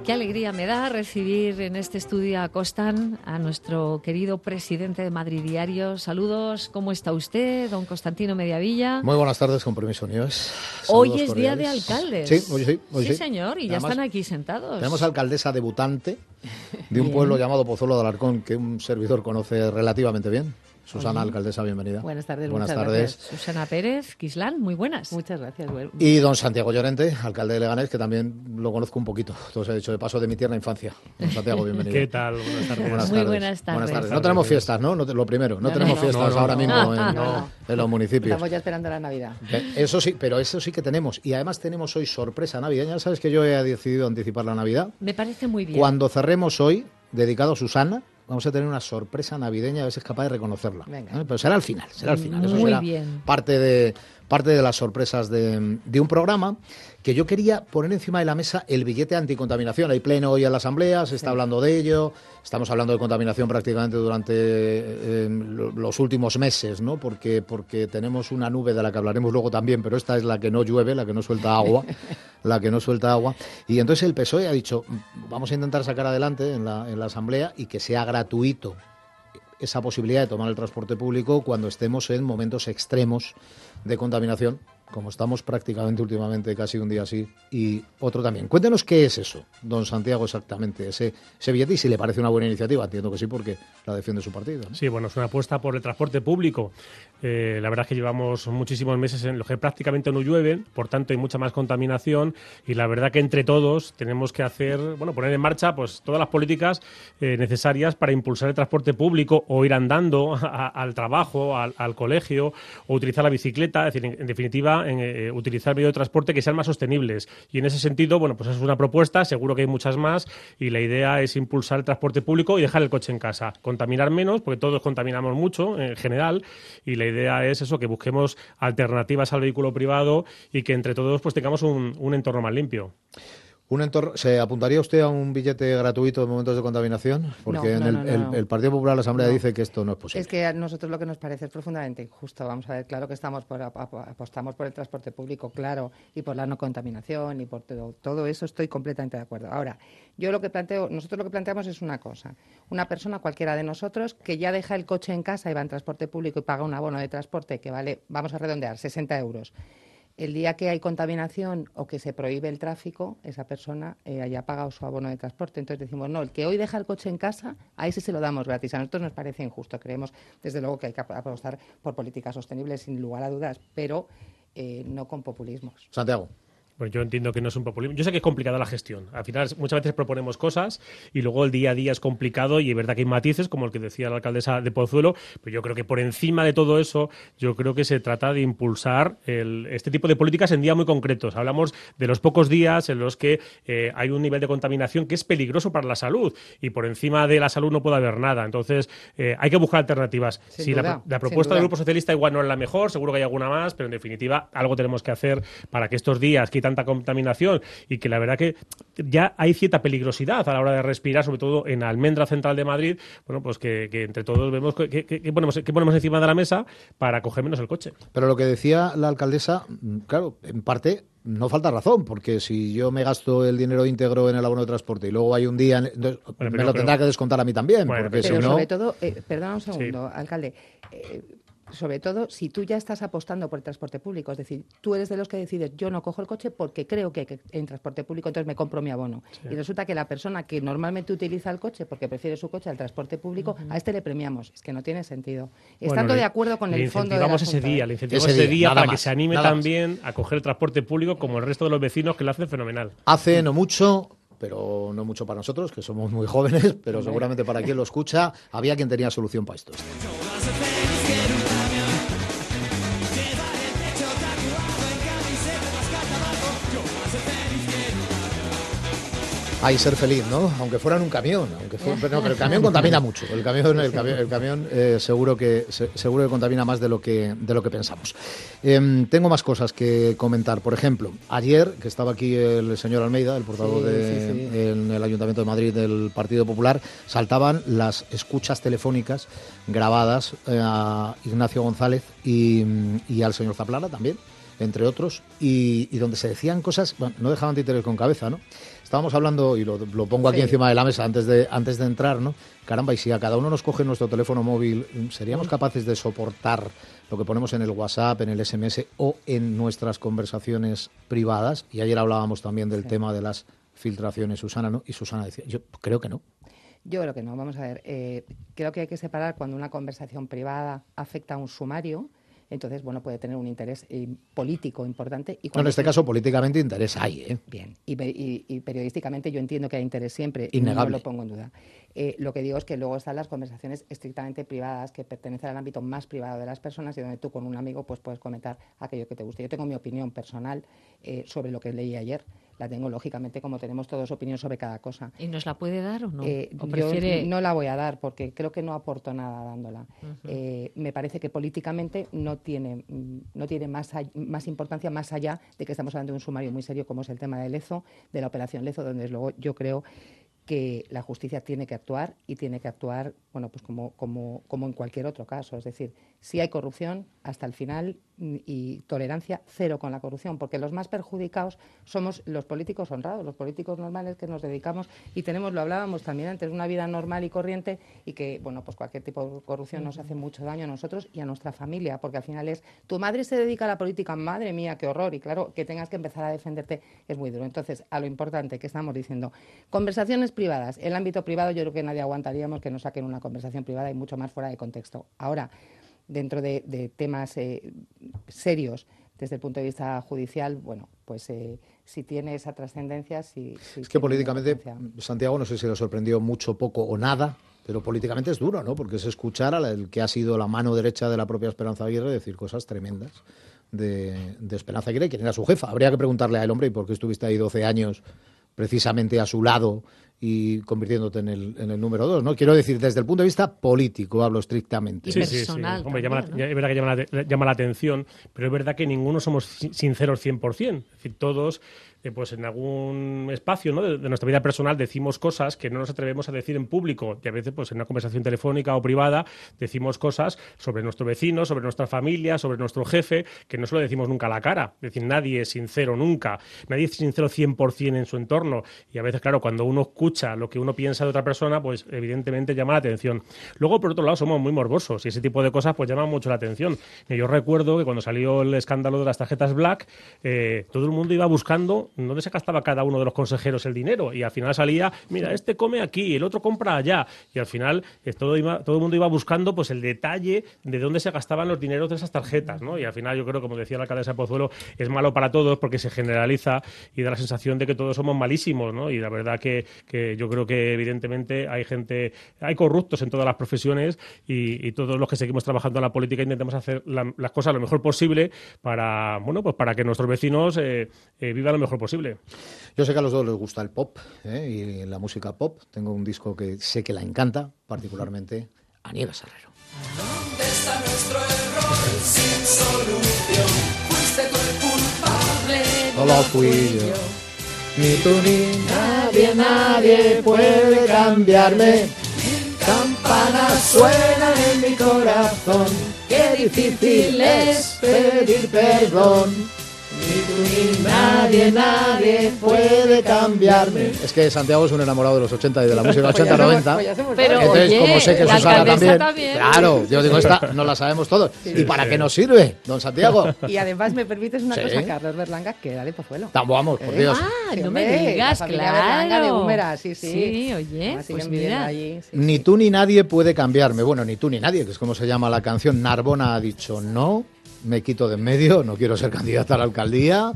Qué alegría me da recibir en este estudio a Constan, a nuestro querido presidente de Madrid Diario. Saludos, ¿cómo está usted, don Constantino Mediavilla? Muy buenas tardes, con permiso, Nieves. Hoy es Día de Alcaldes. Sí, hoy sí. Sí, señor, y ya están aquí sentados. Tenemos alcaldesa debutante de un pueblo llamado Pozuelo de Alarcón, que un servidor conoce relativamente bien. Susana, alcaldesa, bienvenida. Buenas tardes. Buenas tardes. Susana Pérez, Quislán, muy buenas. Muchas gracias. Y don Santiago Llorente, alcalde de Leganés, que también lo conozco un poquito. Entonces he dicho de paso de mi tierna infancia. Don Santiago, bienvenido. ¿Qué tal? Buenas tardes. Muy buenas tardes. No tenemos fiestas, ¿no? Lo primero, no tenemos fiestas ahora mismo en los municipios. Estamos ya esperando la Navidad. Eso sí, pero eso sí que tenemos. Y además tenemos hoy sorpresa navideña. ¿Sabes que yo he decidido anticipar la Navidad? Me parece muy bien. Cuando cerremos hoy, dedicado a Susana, vamos a tener una sorpresa navideña, a ver si es capaz de reconocerla. Pero será al final, Eso muy será bien. parte de las sorpresas de un programa que yo quería poner encima de la mesa el billete anticontaminación. Hay pleno hoy en la Asamblea, se está hablando de ello, estamos hablando de contaminación prácticamente durante los últimos meses, ¿no? Porque tenemos una nube de la que hablaremos luego también, pero esta es la que no llueve, la que no suelta agua, Y entonces el PSOE ha dicho, vamos a intentar sacar adelante en la Asamblea y que sea gratuito esa posibilidad de tomar el transporte público cuando estemos en momentos extremos de contaminación, como estamos prácticamente últimamente, casi un día así, y otro también. Cuéntenos qué es eso, don Santiago, exactamente, ese billete, y si le parece una buena iniciativa. Entiendo que sí, porque la defiende su partido, ¿no? Sí, bueno, es una apuesta por el transporte público. La verdad es que llevamos muchísimos meses en los que prácticamente no llueve, por tanto hay mucha más contaminación, y la verdad que entre todos tenemos que poner en marcha pues todas las políticas necesarias para impulsar el transporte público, o ir andando al trabajo, al colegio, o utilizar la bicicleta, es decir, en definitiva, utilizar medios de transporte que sean más sostenibles. Y en ese sentido, bueno, pues es una propuesta, seguro que hay muchas más, y la idea es impulsar el transporte público y dejar el coche en casa. Contaminar menos, porque todos contaminamos mucho en general, y la idea es eso, que busquemos alternativas al vehículo privado y que entre todos pues tengamos un entorno más limpio. ¿Se apuntaría usted a un billete gratuito en momentos de contaminación? Porque no. El Partido Popular de la Asamblea dice que esto no es posible. Es que a nosotros lo que nos parece es profundamente injusto. Vamos a ver, claro que apostamos por el transporte público, claro, y por la no contaminación y por todo eso estoy completamente de acuerdo. Ahora, nosotros lo que planteamos es una cosa. Una persona, cualquiera de nosotros, que ya deja el coche en casa y va en transporte público y paga un abono de transporte que vale, vamos a redondear, 60 euros. El día que hay contaminación o que se prohíbe el tráfico, esa persona haya pagado su abono de transporte. Entonces decimos, no, el que hoy deja el coche en casa, a ese se lo damos gratis. A nosotros nos parece injusto. Creemos, desde luego, que hay que apostar por políticas sostenibles, sin lugar a dudas, pero no con populismos. Santiago. Pues yo entiendo que no es un populismo. Yo sé que es complicada la gestión. Al final, muchas veces proponemos cosas y luego el día a día es complicado, y es verdad que hay matices, como el que decía la alcaldesa de Pozuelo, pero yo creo que por encima de todo eso, yo creo que se trata de impulsar este tipo de políticas en días muy concretos. Hablamos de los pocos días en los que hay un nivel de contaminación que es peligroso para la salud, y por encima de la salud no puede haber nada. Entonces, hay que buscar alternativas. Si la propuesta del Grupo Socialista igual no es la mejor, seguro que hay alguna más, pero en definitiva algo tenemos que hacer para que estos días quitan tanta contaminación, y que la verdad que ya hay cierta peligrosidad a la hora de respirar, sobre todo en Almendra Central de Madrid. Bueno, pues que entre todos vemos qué ponemos encima de la mesa para coger menos el coche. Pero lo que decía la alcaldesa, claro, en parte no falta razón, porque si yo me gasto el dinero íntegro en el abono de transporte y luego hay un día, me lo tendrá que descontar a mí también. Porque pero si no... sobre todo, perdona un segundo, alcalde, sobre todo si tú ya estás apostando por el transporte público, es decir, tú eres de los que decides, yo no cojo el coche porque creo que hay que en transporte público, entonces me compro mi abono. Sí. Y resulta que la persona que normalmente utiliza el coche porque prefiere su coche al transporte público, a este le premiamos. Es que no tiene sentido. Estando de acuerdo con el fondo de la Junta, le incentivamos ese día para que se anime también a coger el transporte público, como el resto de los vecinos, que lo hacen fenomenal. Hace no mucho, pero no mucho para nosotros, que somos muy jóvenes, pero seguramente para quien lo escucha, había quien tenía solución para esto. Ay, ser feliz, ¿no? Aunque fuera en un camión, pero el camión contamina mucho. El camión seguro que contamina más de lo que pensamos. Tengo más cosas que comentar. Por ejemplo, ayer, que estaba aquí el señor Almeida, el portavoz en el Ayuntamiento de Madrid del Partido Popular, saltaban las escuchas telefónicas grabadas a Ignacio González y al señor Zaplana también, entre otros, y donde se decían cosas, bueno, no dejaban títeres con cabeza, ¿no? Estábamos hablando, y lo pongo aquí encima de la mesa antes de entrar, ¿no? Caramba, y si a cada uno nos coge nuestro teléfono móvil, ¿seríamos capaces de soportar lo que ponemos en el WhatsApp, en el SMS o en nuestras conversaciones privadas? Y ayer hablábamos también del tema de las filtraciones, Susana, ¿no? Y Susana decía, yo creo que no. Yo creo que no. Vamos a ver, creo que hay que separar cuando una conversación privada afecta a un sumario. Entonces, bueno, puede tener un interés político importante. Y en este caso, políticamente interés hay, ¿eh? Bien, y periodísticamente yo entiendo que hay interés siempre, innegable. Y no lo pongo en duda. Lo que digo es que luego están las conversaciones estrictamente privadas que pertenecen al ámbito más privado de las personas y donde tú con un amigo pues puedes comentar aquello que te guste. Yo tengo mi opinión personal sobre lo que leí ayer. La tengo, lógicamente, como tenemos todos opinión sobre cada cosa. ¿Y nos la puede dar o no? ¿O prefiere... Yo no la voy a dar porque creo que no aporto nada dándola. Me parece que políticamente no tiene más importancia más allá de que estamos hablando de un sumario muy serio como es el tema de Lezo, de la operación Lezo, donde desde luego yo creo que la justicia tiene que actuar y tiene que actuar, bueno, pues como en cualquier otro caso. Es decir, si hay corrupción hasta el final y tolerancia cero con la corrupción, porque los más perjudicados somos los políticos honrados, los políticos normales que nos dedicamos y tenemos, lo hablábamos también antes, una vida normal y corriente y que, bueno, pues cualquier tipo de corrupción nos hace mucho daño a nosotros y a nuestra familia, porque al final es, tu madre se dedica a la política, madre mía, qué horror, y claro, que tengas que empezar a defenderte es muy duro. Entonces, a lo importante que estamos diciendo, conversaciones privadas, el ámbito privado yo creo que nadie aguantaríamos que nos saquen una conversación privada y mucho más fuera de contexto. Ahora, dentro de temas serios desde el punto de vista judicial, bueno, pues si tiene esa trascendencia... es que políticamente, Santiago, no sé si le sorprendió mucho, poco o nada, pero políticamente es duro, ¿no? Porque es escuchar al que ha sido la mano derecha de la propia Esperanza Aguirre decir cosas tremendas de Esperanza Aguirre, quien era su jefa. Habría que preguntarle al hombre, ¿y por qué estuviste ahí 12 años precisamente a su lado y convirtiéndote en el número 2, ¿no? Quiero decir, desde el punto de vista político, hablo estrictamente. Y personal. Hombre, también, es verdad que llama la atención, pero es verdad que ninguno somos sinceros 100%. Es decir, todos, pues en algún espacio, ¿no? de nuestra vida personal decimos cosas que no nos atrevemos a decir en público. Y a veces, pues en una conversación telefónica o privada, decimos cosas sobre nuestro vecino, sobre nuestra familia, sobre nuestro jefe, que no se lo decimos nunca a la cara. Es decir, nadie es sincero nunca. Nadie es sincero 100% en su entorno. Y a veces, claro, cuando uno escucha lo que uno piensa de otra persona, pues evidentemente llama la atención. Luego, por otro lado, somos muy morbosos y ese tipo de cosas pues llaman mucho la atención. Yo recuerdo que cuando salió el escándalo de las tarjetas Black, todo el mundo iba buscando dónde se gastaba cada uno de los consejeros el dinero y al final salía, mira, este come aquí, el otro compra allá y al final todo el mundo iba buscando pues el detalle de dónde se gastaban los dineros de esas tarjetas, ¿no? Y al final yo creo, como decía la alcaldesa de Pozuelo, es malo para todos porque se generaliza y da la sensación de que todos somos malísimos, ¿no? Y la verdad que yo creo que evidentemente hay corruptos en todas las profesiones y todos los que seguimos trabajando en la política intentamos hacer las cosas lo mejor posible para, bueno, pues para que nuestros vecinos vivan lo mejor posible. Yo sé que a los dos les gusta el pop y la música pop. Tengo un disco que sé que la encanta, particularmente a Nieves Herrero. ¿Dónde está nuestro error sin solución? Fuiste tú el culpable. No lo fui yo. Ni tú ni nadie puede cambiarme. Campanas suenan en mi corazón. Qué difícil es pedir perdón. Ni tú ni nadie puede cambiarme. Es que Santiago es un enamorado de los 80 y de la música 80-90. Pero entonces, oye, como sé que la Susana alcaldesa también. Claro, yo digo, esta no la sabemos todos. ¿Y para qué nos sirve, don Santiago? Y además me permites una Sí. cosa, Carlos Berlanga, que era de Pozuelo. Vamos, por Dios. Ah, Sí, no hombre, me digas, la familia Berlanga de claro. Úmera, sí. Sí, oye, Además, siguen pues viviendo mira. allí, sí, Ni sí. tú ni nadie puede cambiarme. Bueno, ni tú ni nadie, que es como se llama la canción. Narbona ha dicho no, me quito de en medio, no quiero ser candidata a la alcaldía.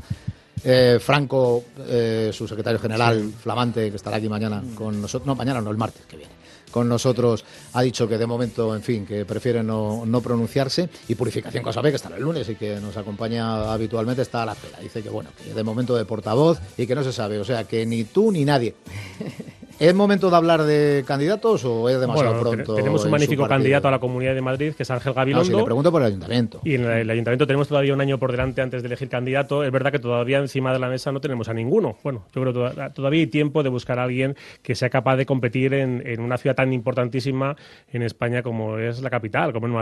Franco, su secretario general flamante, que estará aquí mañana con nosotros, no, mañana no, el martes que viene, con nosotros, ha dicho que de momento, en fin, que prefiere no pronunciarse. Y Purificación Cosabe, que estará el lunes y que nos acompaña habitualmente, está a la espera. Dice que bueno, que de momento de portavoz y que no se sabe, o sea, que ni tú ni nadie. ¿Es momento de hablar de candidatos o es demasiado pronto? Tenemos un magnífico candidato a la Comunidad de Madrid, que es Ángel Gabilondo. No, si le pregunto por el ayuntamiento. Y en el ayuntamiento tenemos todavía un año por delante antes de elegir candidato. Es verdad que todavía encima de la mesa no tenemos a ninguno. Bueno, yo creo que todavía hay tiempo de buscar a alguien que sea capaz de competir en una ciudad tan importantísima en España como es la capital, como es Madrid.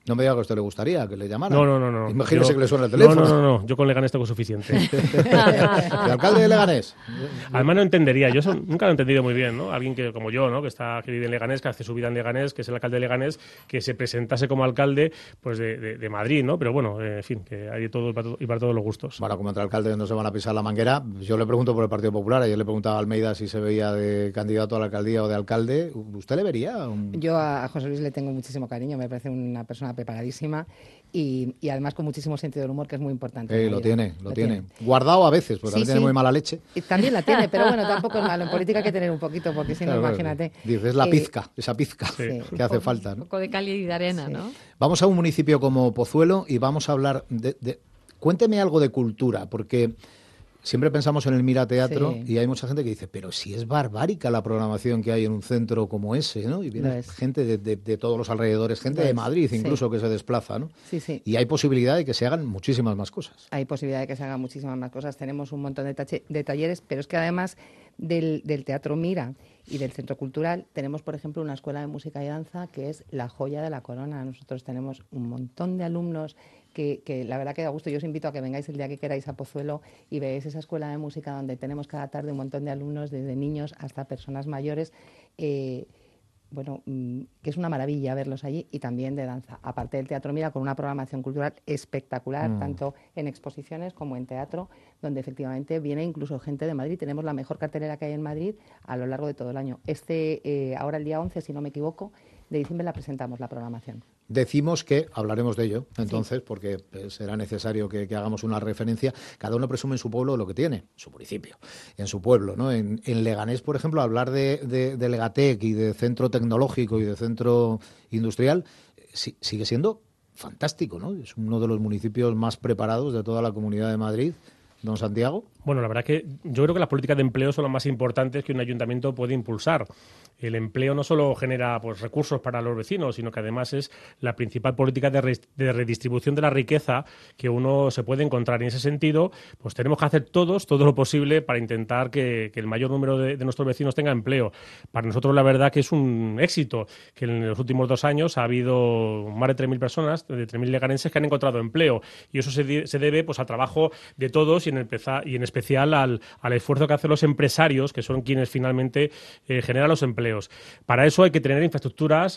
No me diga que a usted le gustaría que le llamaran. No. Imagínese que le suena el teléfono. No. Yo con Leganés tengo suficiente. ¿El alcalde de Leganés? Además no entendería. Yo nunca lo he entendido muy bien, ¿no? Alguien que, como yo, ¿no? Que vive en Leganés, que hace su vida en Leganés, que es el alcalde de Leganés, que se presentase como alcalde pues de Madrid, ¿no? Pero bueno, en fin, que hay de todo y para todos los gustos. Bueno, como entre alcaldes no se van a pisar la manguera, yo le pregunto por el Partido Popular. Ayer le preguntaba a Almeida si se veía de candidato a la alcaldía o de alcalde. ¿Usted le vería? Yo a José Luis le tengo muchísimo cariño, me parece una persona preparadísima y además con muchísimo sentido del humor, que es muy importante. Lo tiene. Guardado a veces, porque también tiene muy mala leche. Y también la tiene, pero bueno, tampoco es malo. En política hay que tener un poquito, porque si no, imagínate. Dice, es la pizca, esa pizca que hace falta, ¿no? Un poco de cal y de arena, ¿no? Vamos a un municipio como Pozuelo y vamos a hablar de... Cuénteme algo de cultura, porque... Siempre pensamos en el Mira Teatro y hay mucha gente que dice, pero si es barbárica la programación que hay en un centro como ese, ¿no? Y viene gente de todos los alrededores, gente de Madrid incluso que se desplaza, ¿no? Sí. Y hay posibilidad de que se hagan muchísimas más cosas. Hay posibilidad de que se hagan muchísimas más cosas. Tenemos un montón de talleres, pero es que además del Teatro Mira y del Centro Cultural tenemos, por ejemplo, una escuela de música y danza que es la joya de la corona. Nosotros tenemos un montón de alumnos que la verdad que da gusto. Yo os invito a que vengáis el día que queráis a Pozuelo y veáis esa escuela de música donde tenemos cada tarde un montón de alumnos, desde niños hasta personas mayores, que es una maravilla verlos allí, y también de danza. Aparte del Teatro Mira, con una programación cultural espectacular, tanto en exposiciones como en teatro, donde efectivamente viene incluso gente de Madrid. Tenemos la mejor cartelera que hay en Madrid a lo largo de todo el año. Ahora el día 11, si no me equivoco, de diciembre la presentamos, la programación. Decimos que hablaremos de ello, entonces, porque será necesario que hagamos una referencia. Cada uno presume en su pueblo lo que tiene, su municipio, en su pueblo, ¿no? En Leganés, por ejemplo, hablar de Legatec y de centro tecnológico y de centro industrial sigue siendo fantástico, ¿no? Es uno de los municipios más preparados de toda la Comunidad de Madrid. Don Santiago. Bueno, la verdad que yo creo que las políticas de empleo son las más importantes que un ayuntamiento puede impulsar. El empleo no solo genera recursos para los vecinos, sino que además es la principal política de redistribución de la riqueza que uno se puede encontrar. Y en ese sentido, pues tenemos que hacer todo lo posible para intentar que el mayor número de nuestros vecinos tenga empleo. Para nosotros la verdad que es un éxito que en los últimos 2 años ha habido más de 3.000 personas, de 3.000 leganenses que han encontrado empleo. Y eso se debe al trabajo de todos y en especial al esfuerzo que hacen los empresarios, que son quienes finalmente generan los empleos. Para eso hay que tener infraestructuras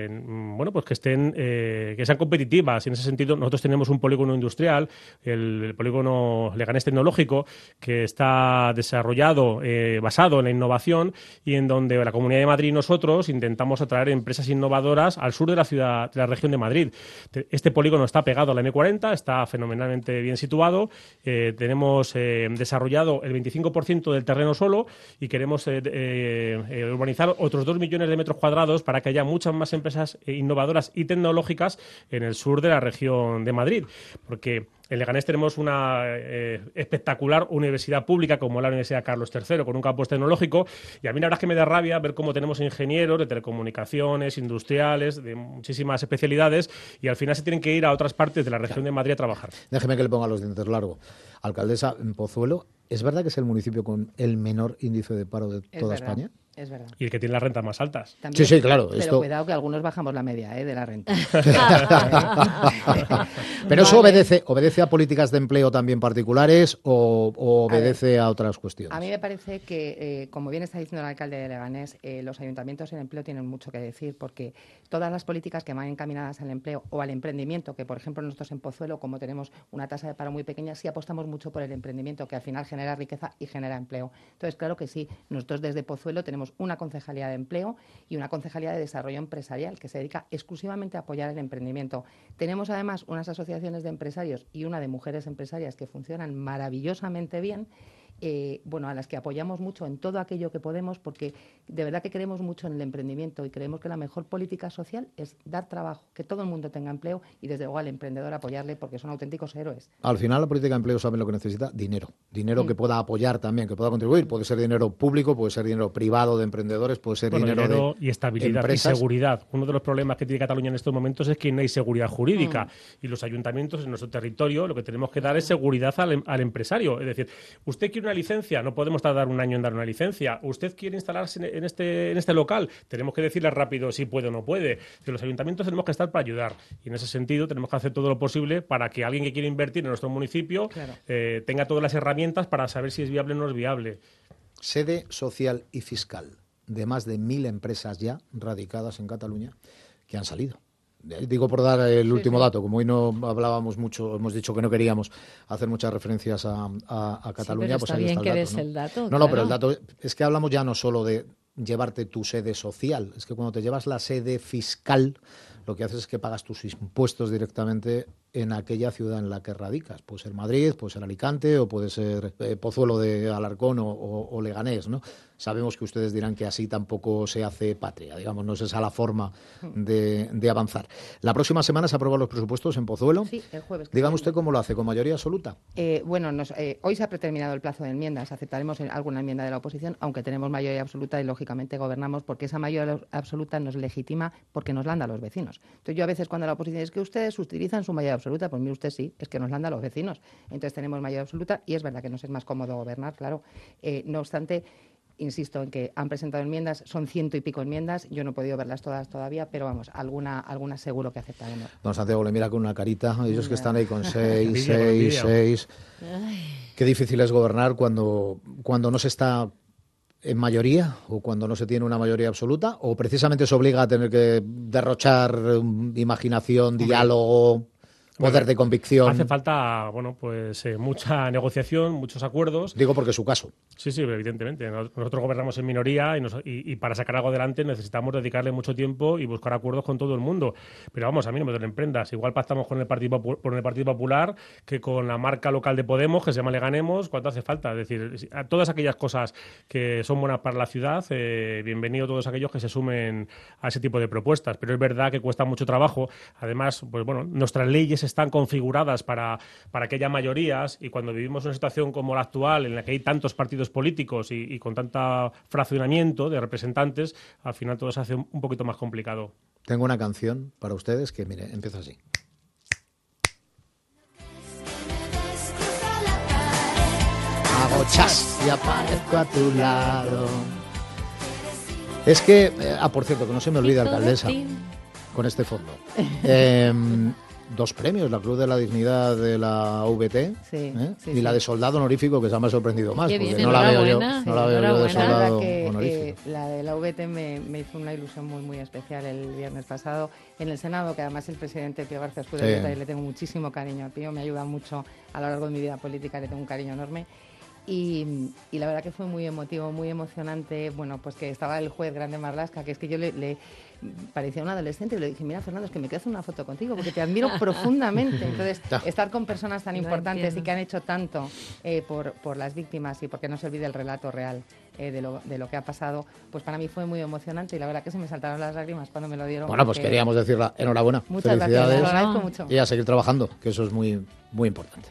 que sean competitivas. Y en ese sentido nosotros tenemos un polígono industrial, el polígono Leganés Tecnológico, que está desarrollado, basado en la innovación, y en donde la Comunidad de Madrid y nosotros intentamos atraer empresas innovadoras al sur de la ciudad, de la región de Madrid. Este polígono está pegado a la M40, está fenomenalmente bien situado. Tenemos desarrollado el 25% del terreno solo y queremos urbanizar otros 2 millones de metros cuadrados para que haya muchas más empresas innovadoras y tecnológicas en el sur de la región de Madrid. Porque en Leganés tenemos una espectacular universidad pública como la Universidad Carlos III, con un campus tecnológico, y a mí la verdad es que me da rabia ver cómo tenemos ingenieros de telecomunicaciones, industriales, de muchísimas especialidades, y al final se tienen que ir a otras partes de la región de Madrid a trabajar. Déjeme que le ponga los dientes largos. Alcaldesa, en Pozuelo, ¿es verdad que es el municipio con el menor índice de paro de toda España? Es verdad. Y el que tiene las rentas más altas. También, sí, claro. Pero cuidado que algunos bajamos la media de la renta. Pero eso obedece a políticas de empleo también particulares o obedece a otras cuestiones. A mí me parece que, como bien está diciendo el alcalde de Leganés, los ayuntamientos en empleo tienen mucho que decir, porque todas las políticas que van encaminadas al empleo o al emprendimiento, que por ejemplo nosotros en Pozuelo, como tenemos una tasa de paro muy pequeña, sí apostamos mucho por el emprendimiento, que al final genera riqueza y genera empleo. Entonces, claro que sí, nosotros desde Pozuelo tenemos una concejalía de empleo y una concejalía de desarrollo empresarial que se dedica exclusivamente a apoyar el emprendimiento. Tenemos además unas asociaciones de empresarios y una de mujeres empresarias que funcionan maravillosamente bien, a las que apoyamos mucho en todo aquello que podemos, porque de verdad que creemos mucho en el emprendimiento y creemos que la mejor política social es dar trabajo, que todo el mundo tenga empleo y desde luego al emprendedor apoyarle, porque son auténticos héroes. Al final la política de empleo sabe lo que necesita: dinero que pueda apoyar también, que pueda contribuir. Puede ser dinero público, puede ser dinero privado de emprendedores, puede ser dinero de y estabilidad empresas. Y seguridad. Uno de los problemas que tiene Cataluña en estos momentos es que no hay seguridad jurídica y los ayuntamientos en nuestro territorio lo que tenemos que dar es seguridad al empresario. Es decir, usted quiere quiere una licencia, no podemos tardar un año en dar una licencia. ¿Usted quiere instalarse en este local? Tenemos que decirle rápido si puede o no puede. Los ayuntamientos tenemos que estar para ayudar. Y en ese sentido tenemos que hacer todo lo posible para que alguien que quiera invertir en nuestro municipio tenga todas las herramientas para saber si es viable o no es viable. Sede social y fiscal de más de 1.000 empresas ya radicadas en Cataluña que han salido. Digo por dar el último dato, como hoy no hablábamos mucho, hemos dicho que no queríamos hacer muchas referencias a Cataluña, pero pues está ahí bien está que el des dato, ¿no? el dato. No, claro. pero el dato es que hablamos ya no solo de llevarte tu sede social, es que cuando te llevas la sede fiscal, lo que haces es que pagas tus impuestos directamente en aquella ciudad en la que radicas. Puede ser Madrid, puede ser Alicante o puede ser Pozuelo de Alarcón o Leganés, ¿no? Sabemos que ustedes dirán que así tampoco se hace patria, digamos, no es esa la forma de avanzar. La próxima semana se aprueban los presupuestos en Pozuelo. Sí, el jueves. Dígame usted cómo lo hace, ¿con mayoría absoluta? Bueno, hoy se ha terminado el plazo de enmiendas. Aceptaremos alguna enmienda de la oposición, aunque tenemos mayoría absoluta y, lógicamente, gobernamos porque esa mayoría absoluta nos legitima porque nos la han dado los vecinos. Entonces, yo a veces cuando la oposición es que ustedes utilizan su mayoría absoluta, pues mire usted sí, es que nos la han dado los vecinos. Entonces, tenemos mayoría absoluta y es verdad que nos es más cómodo gobernar, claro. No obstante, insisto en que han presentado enmiendas, son 100 y pico enmiendas, yo no he podido verlas todas todavía, pero vamos, alguna seguro que aceptaremos. Don Santiago le mira con una carita, ellos que están ahí con 6, Envidia, 6, envidia. 6. Qué difícil es gobernar cuando no se está en mayoría o cuando no se tiene una mayoría absoluta o precisamente se obliga a tener que derrochar imaginación, diálogo, poder de convicción. Hace falta, pues mucha negociación, muchos acuerdos. Digo porque es su caso. Sí, evidentemente. Nosotros gobernamos en minoría y para sacar algo adelante necesitamos dedicarle mucho tiempo y buscar acuerdos con todo el mundo. Pero vamos, a mí no me duelen prendas. Igual pactamos con el Partido Popular que con la marca local de Podemos, que se llama Le Ganemos, ¿cuánto hace falta? Es decir, a todas aquellas cosas que son buenas para la ciudad, bienvenido todos aquellos que se sumen a ese tipo de propuestas. Pero es verdad que cuesta mucho trabajo. Además, pues bueno, nuestras leyes están configuradas para que haya mayorías y cuando vivimos una situación como la actual en la que hay tantos partidos políticos y con tanto fraccionamiento de representantes, al final todo se hace un poquito más complicado. Tengo una canción para ustedes que, mire, empieza así. Hago chas y aparezco a tu lado. Es que, por cierto, que no se me olvide, alcaldesa, con este fondo. 2 premios, la Cruz de la Dignidad de la VT y la de soldado honorífico, que se me ha sorprendido más, Qué porque bien, no la veo yo enhorabuena. de La soldado verdad que honorífico. la de la VT me hizo una ilusión muy, muy especial el viernes pasado en el Senado, que además el presidente Pío García Escudero, y le tengo muchísimo cariño a Pío, me ayuda mucho a lo largo de mi vida política, le tengo un cariño enorme. Y la verdad que fue muy emotivo, muy emocionante. Bueno, pues que estaba el juez Grande Marlaska, que es que yo le parecía un adolescente y le dije, mira, Fernando, es que me quiero hacer una foto contigo porque te admiro profundamente. Entonces, estar con personas tan importantes y que han hecho tanto por las víctimas y porque no se olvide el relato real de lo que ha pasado, pues para mí fue muy emocionante y la verdad que se me saltaron las lágrimas cuando me lo dieron. Bueno, pues queríamos decirla enhorabuena. Muchas felicidades. gracias, lo agradezco mucho. Y a seguir trabajando, que eso es muy, muy importante.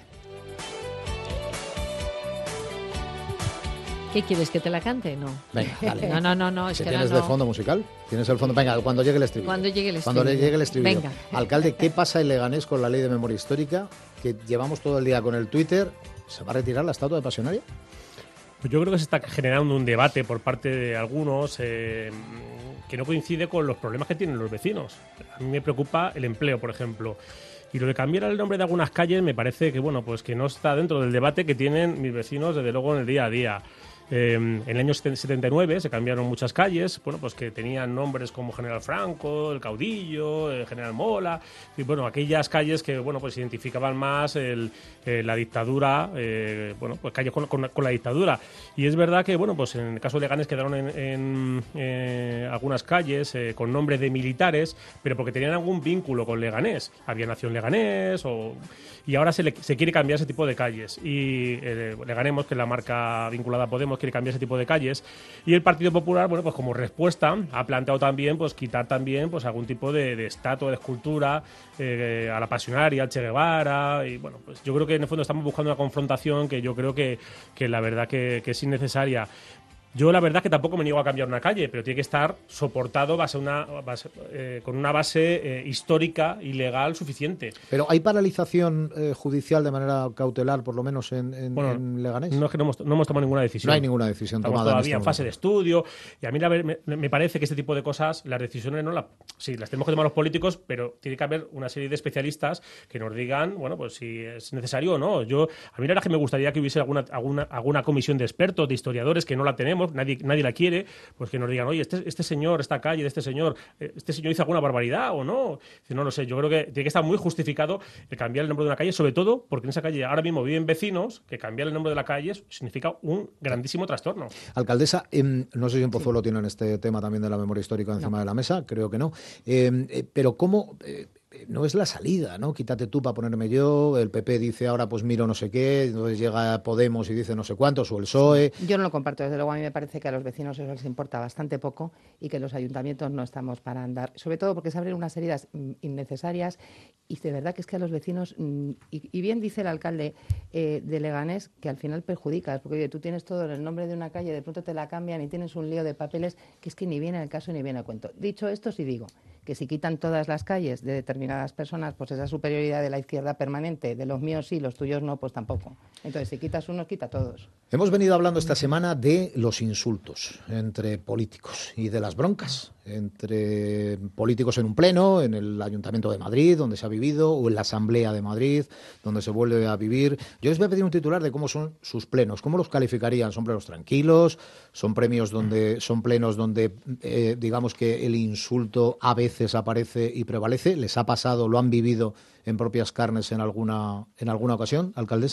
¿Qué quieres, que te la cante? No. Venga, dale. No, es ¿Qué que tienes ahora de no. fondo musical? ¿Tienes el fondo? Venga, cuando llegue el estribillo. Cuando llegue el Cuando estribillo. llegue el estribillo. Venga. Alcalde, ¿qué pasa en Leganés con la ley de memoria histórica? Que llevamos todo el día con el Twitter. ¿Se va a retirar la estatua de Pasionaria? Pues yo creo que se está generando un debate por parte de algunos que no coincide con los problemas que tienen los vecinos. A mí me preocupa el empleo, por ejemplo. Y lo de cambiar el nombre de algunas calles me parece que, pues que no está dentro del debate que tienen mis vecinos, desde luego, en el día a día. En el año 79 se cambiaron muchas calles, pues que tenían nombres como General Franco, El Caudillo, General Mola, y aquellas calles que pues identificaban más la dictadura, pues calles con la dictadura. Y es verdad que pues en el caso de Leganés quedaron en algunas calles con nombres de militares, pero porque tenían algún vínculo con Leganés. Había Nación Leganés y ahora se quiere cambiar ese tipo de calles. Y Leganemos, que es la marca vinculada a Podemos, quiere cambiar ese tipo de calles. Y el Partido Popular, pues como respuesta, ha planteado también pues quitar también pues algún tipo de estatua, de escultura a la Pasionaria, al Che Guevara. Y pues yo creo que en el fondo estamos buscando una confrontación que yo creo que la verdad que es innecesaria. Yo la verdad que tampoco me niego a cambiar una calle, pero tiene que estar soportado con una base histórica y legal suficiente. Pero ¿hay paralización judicial de manera cautelar, por lo menos en Leganés? No es que no hemos tomado ninguna decisión. No hay ninguna decisión Estamos tomada. todavía en fase de estudio. Y a mí me parece que este tipo de cosas, las decisiones sí, las tenemos que tomar los políticos, pero tiene que haber una serie de especialistas que nos digan, bueno, pues si es necesario o no. A mí la verdad es que me gustaría que hubiese alguna comisión de expertos, de historiadores, que no la tenemos, nadie la quiere, pues que nos digan, oye, este señor, esta calle de este señor hizo alguna barbaridad o no. No lo sé, yo creo que tiene que estar muy justificado el cambiar el nombre de una calle, sobre todo porque en esa calle ahora mismo viven vecinos que cambiar el nombre de la calle significa un grandísimo trastorno. Alcaldesa, no sé si en Pozuelo tienen este tema también de la memoria histórica encima de la mesa, creo que no. Pero ¿cómo...? No es la salida, ¿no? Quítate tú para ponerme yo, el PP dice ahora pues miro no sé qué, entonces llega Podemos y dice no sé cuántos, o el PSOE. Yo no lo comparto, desde luego a mí me parece que a los vecinos eso les importa bastante poco y que los ayuntamientos no estamos para andar, sobre todo porque se abren unas heridas innecesarias y de verdad que es que a los vecinos, y bien dice el alcalde de Leganés, que al final perjudicas, porque oye, tú tienes todo en el nombre de una calle, de pronto te la cambian y tienes un lío de papeles que es que ni viene al caso ni viene al cuento. Dicho esto, sí digo que si quitan todas las calles de determinadas personas, pues esa superioridad de la izquierda permanente, de los míos sí, los tuyos no, pues tampoco. Entonces, si quitas unos, quita todos. Hemos venido hablando esta semana de los insultos entre políticos y de las broncas entre políticos en un pleno, en el Ayuntamiento de Madrid, donde se ha vivido, o en la Asamblea de Madrid, donde se vuelve a vivir. Yo les voy a pedir un titular de cómo son sus plenos, cómo los calificarían. ¿Son plenos tranquilos? ¿Son plenos donde digamos que el insulto a veces aparece y prevalece? ¿Les ha pasado, lo han vivido en propias carnes en alguna ocasión, alcaldesa?